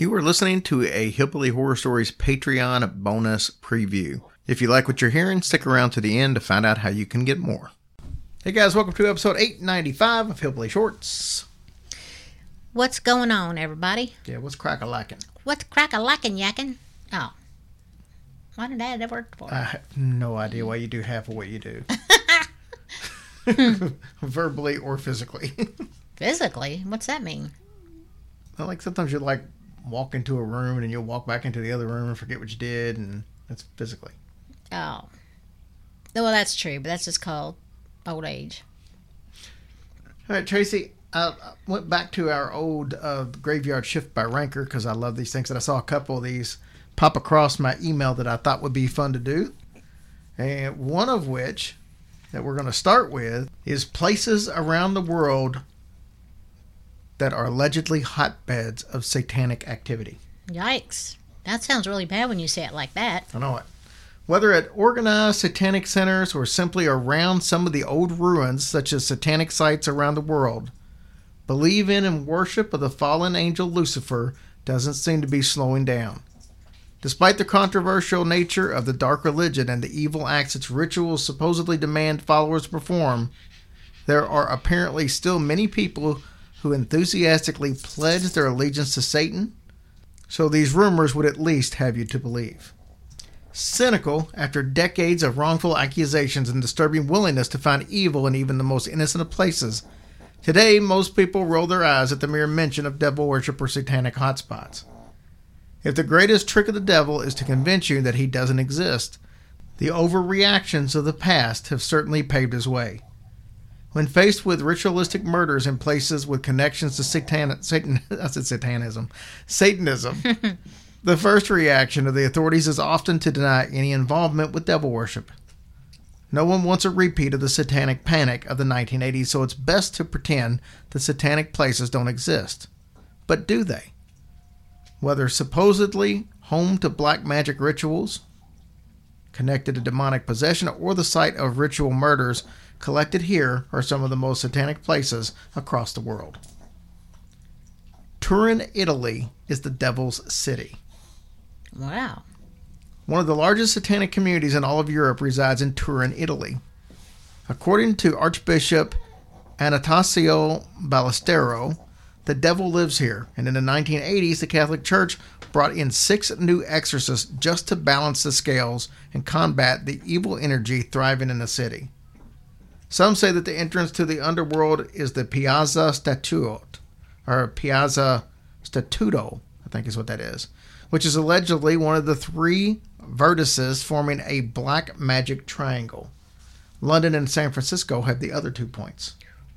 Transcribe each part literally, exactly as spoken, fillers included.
You are listening to a Hillbilly Horror Stories Patreon bonus preview. If you like what you're hearing, stick around to the end to find out how you can get more. Hey guys, welcome to episode eight ninety-five of Hillbilly Shorts. What's going on, everybody? Yeah, what's crack-a-lackin'? What's crack-a-lackin' yakkin'? Oh. Why did I add that word for? I have no idea why you do half of what you do. Verbally or physically. Physically? What's that mean? Well, like sometimes you like walk into a room and you'll walk back into the other room and forget what you did, and that's physically. Oh. Well, that's true, but that's just called old age. All right, Tracy, I went back to our old uh, graveyard shift by ranker because I love these things, and I saw a couple of these pop across my email that I thought would be fun to do. And one of which that we're going to start with is places around the world that are allegedly hotbeds of satanic activity. Yikes. That sounds really bad when you say it like that. I know it. Whether at organized satanic centers or simply around some of the old ruins, such as satanic sites around the world, believe in and worship of the fallen angel Lucifer doesn't seem to be slowing down. Despite the controversial nature of the dark religion and the evil acts its rituals supposedly demand followers perform, there are apparently still many people who enthusiastically pledge their allegiance to Satan, so these rumors would at least have you to believe. Cynical, after decades of wrongful accusations and disturbing willingness to find evil in even the most innocent of places, today most people roll their eyes at the mere mention of devil worship or satanic hotspots. If the greatest trick of the devil is to convince you that he doesn't exist, the overreactions of the past have certainly paved his way. When faced with ritualistic murders in places with connections to Satan, Satan, I said Satanism, Satanism, the first reaction of the authorities is often to deny any involvement with devil worship. No one wants a repeat of the satanic panic of the nineteen eighties, so it's best to pretend the satanic places don't exist. But do they? Whether supposedly home to black magic rituals, connected to demonic possession, or the site of ritual murders, collected here are some of the most satanic places across the world. Turin, Italy is the devil's city. Wow. One of the largest satanic communities in all of Europe resides in Turin, Italy. According to Archbishop Anastasio Ballestero, the devil lives here, and in the nineteen eighties, the Catholic Church brought in six new exorcists just to balance the scales and combat the evil energy thriving in the city. Some say that the entrance to the underworld is the Piazza Statuto, or Piazza Statuto, I think is what that is, which is allegedly one of the three vertices forming a black magic triangle. London and San Francisco have the other two points.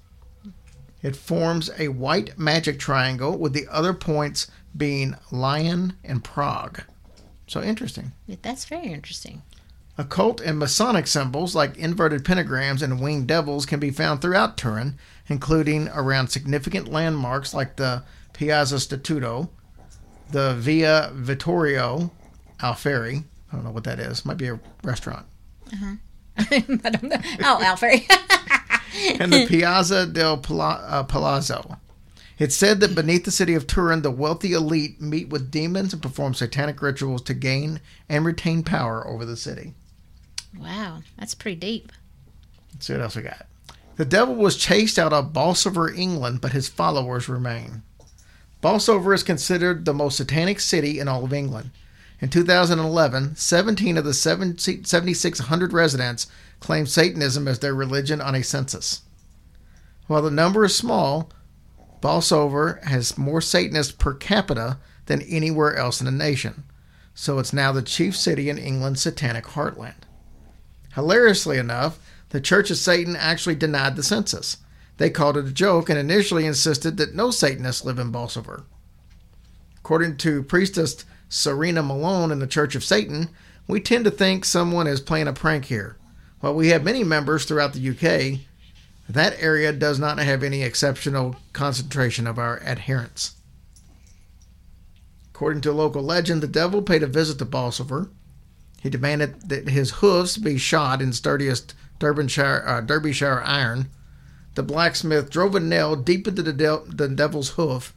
It forms a white magic triangle with the other points being Lyon and Prague. So interesting. That's very interesting. Occult and Masonic symbols like inverted pentagrams and winged devils can be found throughout Turin, including around significant landmarks like the Piazza Statuto, the Via Vittorio Alfieri. I don't know what that is. Might be a restaurant. Uh-huh. I don't know. Oh, Alfieri. And the Piazza del Pala- uh, Palazzo. It's said that beneath the city of Turin, the wealthy elite meet with demons and perform satanic rituals to gain and retain power over the city. Wow, that's pretty deep. Let's see what else we got. The devil was chased out of Bolsover, England, but his followers remain. Bolsover is considered the most satanic city in all of England. In two thousand eleven, seventeen of the seven thousand six hundred residents claimed Satanism as their religion on a census. While the number is small, Bolsover has more Satanists per capita than anywhere else in the nation, so it's now the chief city in England's satanic heartland. Hilariously enough, the Church of Satan actually denied the census. They called it a joke and initially insisted that no Satanists live in Bolsover. According to priestess Serena Malone in the Church of Satan, we tend to think someone is playing a prank here. While we have many members throughout the U K, that area does not have any exceptional concentration of our adherents. According to local legend, the devil paid a visit to Bolsover. He demanded that his hoofs be shod in sturdiest Derbyshire, uh, Derbyshire iron. The blacksmith drove a nail deep into the, de- the devil's hoof,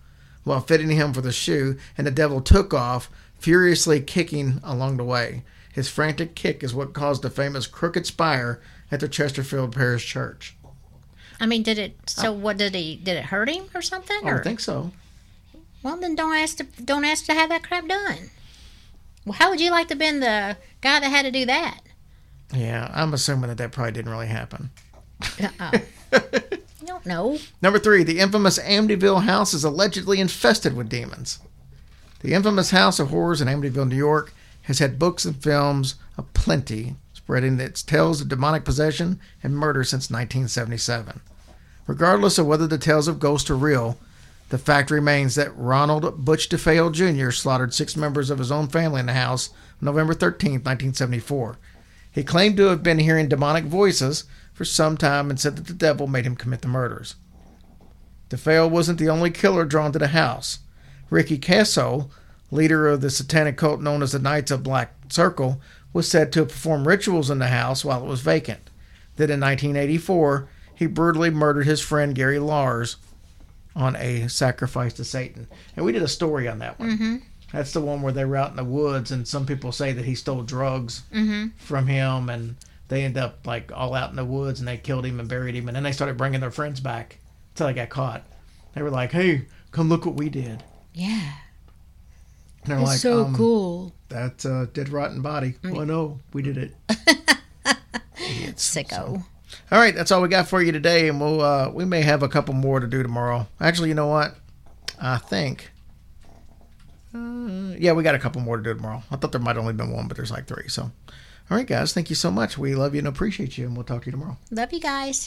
while fitting him for the shoe, and the devil took off, furiously kicking along the way. His frantic kick is what caused the famous crooked spire at the Chesterfield Parish Church. I mean, did it? So, oh. what did he? Did it hurt him or something? I or? think so. Well, then don't ask to don't ask to have that crap done. Well, how would you like to have been the guy that had to do that? Yeah, I'm assuming that that probably didn't really happen. Uh-oh. I don't know. Number three, the infamous Amityville house is allegedly infested with demons. The infamous House of Horrors in Amityville, New York, has had books and films aplenty, spreading its tales of demonic possession and murder since nineteen seventy-seven. Regardless of whether the tales of ghosts are real, the fact remains that Ronald Butch DeFeo Junior slaughtered six members of his own family in the house on November thirteenth, nineteen seventy-four. He claimed to have been hearing demonic voices for some time and said that the devil made him commit the murders. DeFeo wasn't the only killer drawn to the house. Ricky Kasso, leader of the satanic cult known as the Knights of Black Circle, was said to have performed rituals in the house while it was vacant. Then in nineteen eighty-four, he brutally murdered his friend Gary Lars on a sacrifice to Satan. And we did a story on that one. Mm-hmm. That's the one where they were out in the woods, and some people say that he stole drugs mm-hmm. from him, and they end up like all out in the woods, and they killed him and buried him, and then they started bringing their friends back until they got caught. They were like, "Hey, come look what we did." Yeah. And they're it's like, so um, cool. That uh, dead rotten body. Mm-hmm. Well, no, we did it. Sicko. So. All right, that's all we got for you today, and we'll uh, we may have a couple more to do tomorrow. Actually, you know what? I think. Uh, yeah, we got a couple more to do tomorrow. I thought there might only been one, but there's like three. So, all right, guys, thank you so much. We love you and appreciate you, and we'll talk to you tomorrow. Love you guys.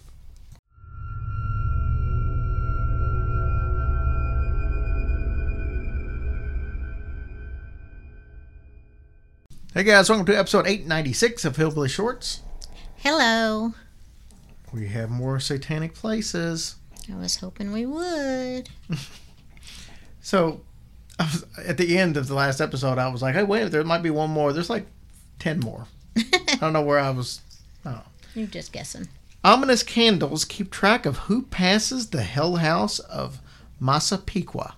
Hey guys, welcome to episode eight ninety-six of Hillbilly Shorts. Hello. We have more satanic places. I was hoping we would. So, I was, at the end of the last episode, I was like, hey, wait, there might be one more. There's like ten more. I don't know where I was. Oh. You're just guessing. Ominous candles keep track of who passes the hell house of Massapequa.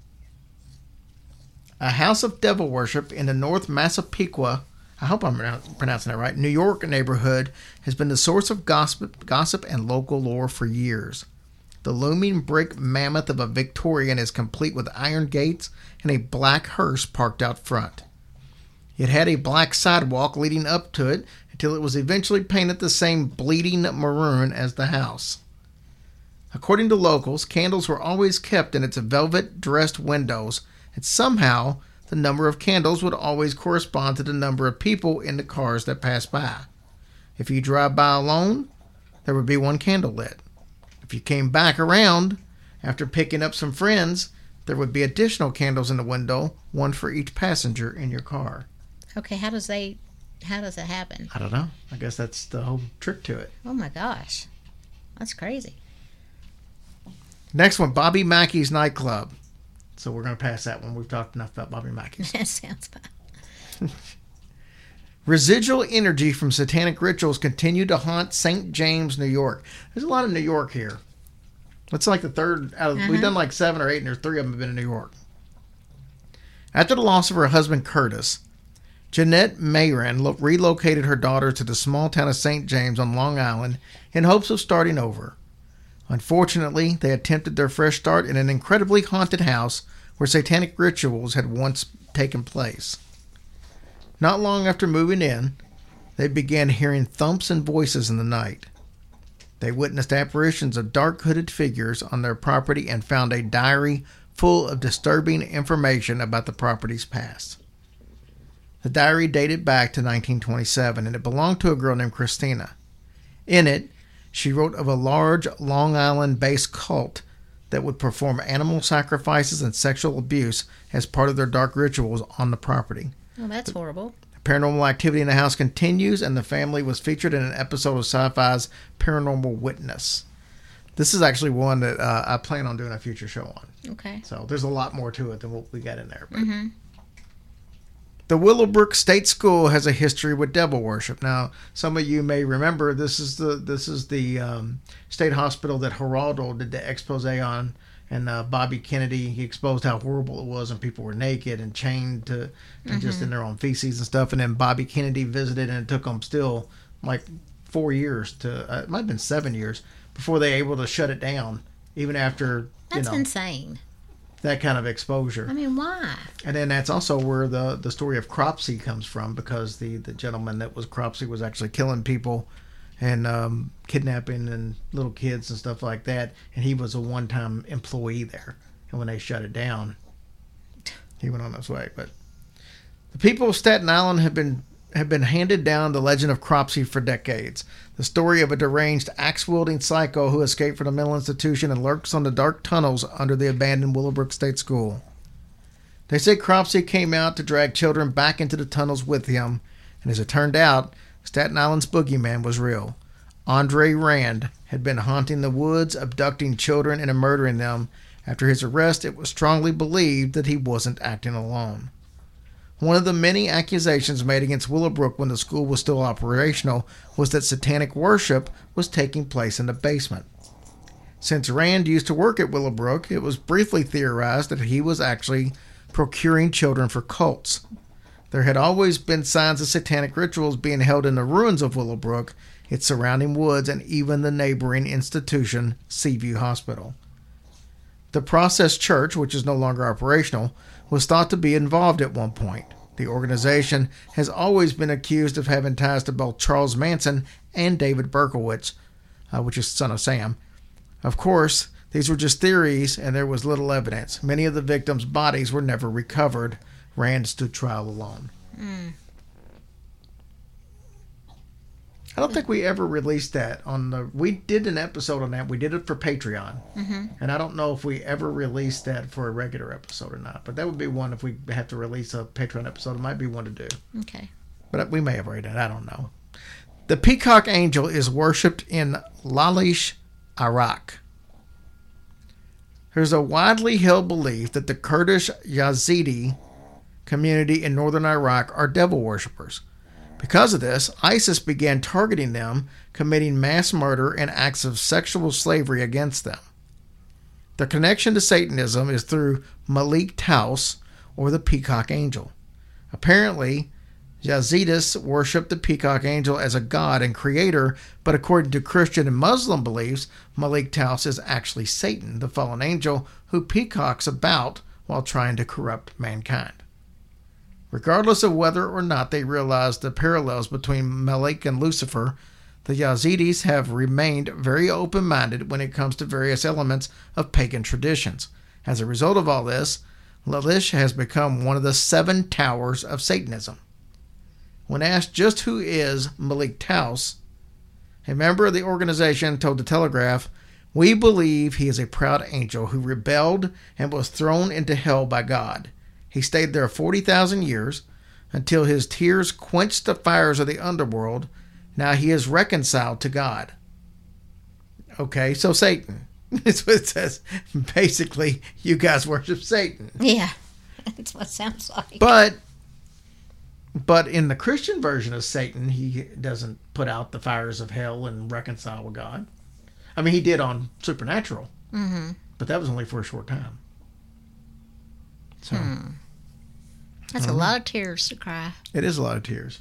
A house of devil worship in the North Massapequa, I hope I'm pronouncing that right, New York neighborhood has been the source of gossip, gossip and local lore for years. The looming brick mammoth of a Victorian is complete with iron gates and a black hearse parked out front. It had a black sidewalk leading up to it until it was eventually painted the same bleeding maroon as the house. According to locals, candles were always kept in its velvet-dressed windows, and somehow the number of candles would always correspond to the number of people in the cars that passed by. If you drive by alone, there would be one candle lit. If you came back around after picking up some friends, there would be additional candles in the window, one for each passenger in your car. Okay, how does they how does it happen? I don't know. I guess that's the whole trick to it. Oh my gosh. That's crazy. Next one, Bobby Mackey's nightclub. So we're going to pass that one. We've talked enough about Bobby Mackey's. That sounds fun. Residual energy from satanic rituals continue to haunt Saint James, New York. There's a lot of New York here. That's like the third out of, uh-huh. We've done like seven or eight, and there's three of them have been in New York. After the loss of her husband, Curtis, Jeanette Mayron lo- relocated her daughter to the small town of Saint James on Long Island in hopes of starting over. Unfortunately, they attempted their fresh start in an incredibly haunted house where satanic rituals had once taken place. Not long after moving in, they began hearing thumps and voices in the night. They witnessed apparitions of dark hooded figures on their property and found a diary full of disturbing information about the property's past. The diary dated back to nineteen twenty-seven, and it belonged to a girl named Christina. In it, she wrote of a large Long Island-based cult that would perform animal sacrifices and sexual abuse as part of their dark rituals on the property. Oh, that's the, horrible. The paranormal activity in the house continues, and the family was featured in an episode of Sci-Fi's Paranormal Witness. This is actually one that uh, I plan on doing a future show on. Okay. So there's a lot more to it than what we got in there. But. Mm-hmm. The Willowbrook State School has a history with devil worship. Now, some of you may remember this is the this is the um, state hospital that Geraldo did the expose on And uh, Bobby Kennedy, he exposed how horrible it was, and people were naked and chained to and mm-hmm. just in their own feces and stuff. And then Bobby Kennedy visited, and it took them still like four years to, uh, it might have been seven years before they were able to shut it down, even after, That's you know, insane. That kind of exposure. I mean, why? And then that's also where the, the story of Cropsey comes from, because the, the gentleman that was Cropsey was actually killing people and um, kidnapping and little kids and stuff like that. And he was a one-time employee there. And when they shut it down, he went on his way. But the people of Staten Island have been have been handed down the legend of Cropsey for decades. The story of a deranged, axe-wielding psycho who escaped from a mental institution and lurks on the dark tunnels under the abandoned Willowbrook State School. They say Cropsey came out to drag children back into the tunnels with him, and as it turned out, Staten Island's boogeyman was real. Andre Rand had been haunting the woods, abducting children and murdering them. After his arrest, it was strongly believed that he wasn't acting alone. One of the many accusations made against Willowbrook when the school was still operational was that satanic worship was taking place in the basement. Since Rand used to work at Willowbrook, it was briefly theorized that he was actually procuring children for cults. There had always been signs of satanic rituals being held in the ruins of Willowbrook, its surrounding woods, and even the neighboring institution, Seaview Hospital. The Process Church, which is no longer operational, was thought to be involved at one point. The organization has always been accused of having ties to both Charles Manson and David Berkowitz, uh, which is son of Sam. Of course, these were just theories, and there was little evidence. Many of the victims' bodies were never recovered. Rand stood trial alone. Mm. I don't think we ever released that on the... We did an episode on that. We did it for Patreon. Mm-hmm. And I don't know if we ever released that for a regular episode or not. But that would be one if we have to release a Patreon episode. It might be one to do. Okay. But we may have already done it. I don't know. The peacock angel is worshipped in Lalish, Iraq. There's a widely held belief that the Kurdish Yazidi community in northern Iraq are devil worshippers. Because of this, ISIS began targeting them, committing mass murder and acts of sexual slavery against them. The connection to Satanism is through Malik Taus, or the peacock angel. Apparently, Yazidis worship the peacock angel as a god and creator, but according to Christian and Muslim beliefs, Malik Taus is actually Satan, the fallen angel, who peacocks about while trying to corrupt mankind. Regardless of whether or not they realize the parallels between Malik and Lucifer, the Yazidis have remained very open-minded when it comes to various elements of pagan traditions. As a result of all this, Lalish has become one of the seven towers of Satanism. When asked just who is Malik Taus, a member of the organization told the Telegraph, "We believe he is a proud angel who rebelled and was thrown into hell by God. He stayed there forty thousand years until his tears quenched the fires of the underworld. Now he is reconciled to God." Okay, so Satan. That's what it says. Basically, you guys worship Satan. Yeah, that's what it sounds like. But, but in the Christian version of Satan, he doesn't put out the fires of hell and reconcile with God. I mean, he did on Supernatural, mm-hmm. but that was only for a short time. So. Hmm. That's uh-huh. a lot of tears to cry. It is a lot of tears.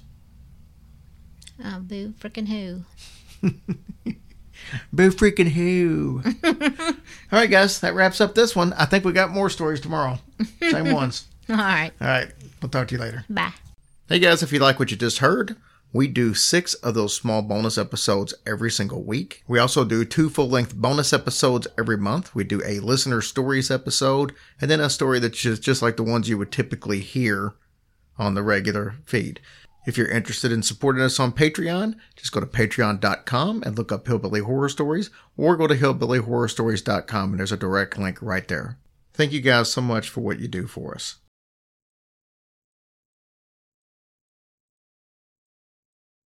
Oh, boo freaking who. Boo freaking who. All right, guys, that wraps up this one. I think we got more stories tomorrow. Same ones. All right. All right. We'll talk to you later. Bye. Hey, guys, if you like what you just heard, we do six of those small bonus episodes every single week. We also do two full-length bonus episodes every month. We do a listener stories episode, and then a story that's just, just like the ones you would typically hear on the regular feed. If you're interested in supporting us on Patreon, just go to patreon dot com and look up Hillbilly Horror Stories, or go to hillbilly horror stories dot com, and there's a direct link right there. Thank you guys so much for what you do for us.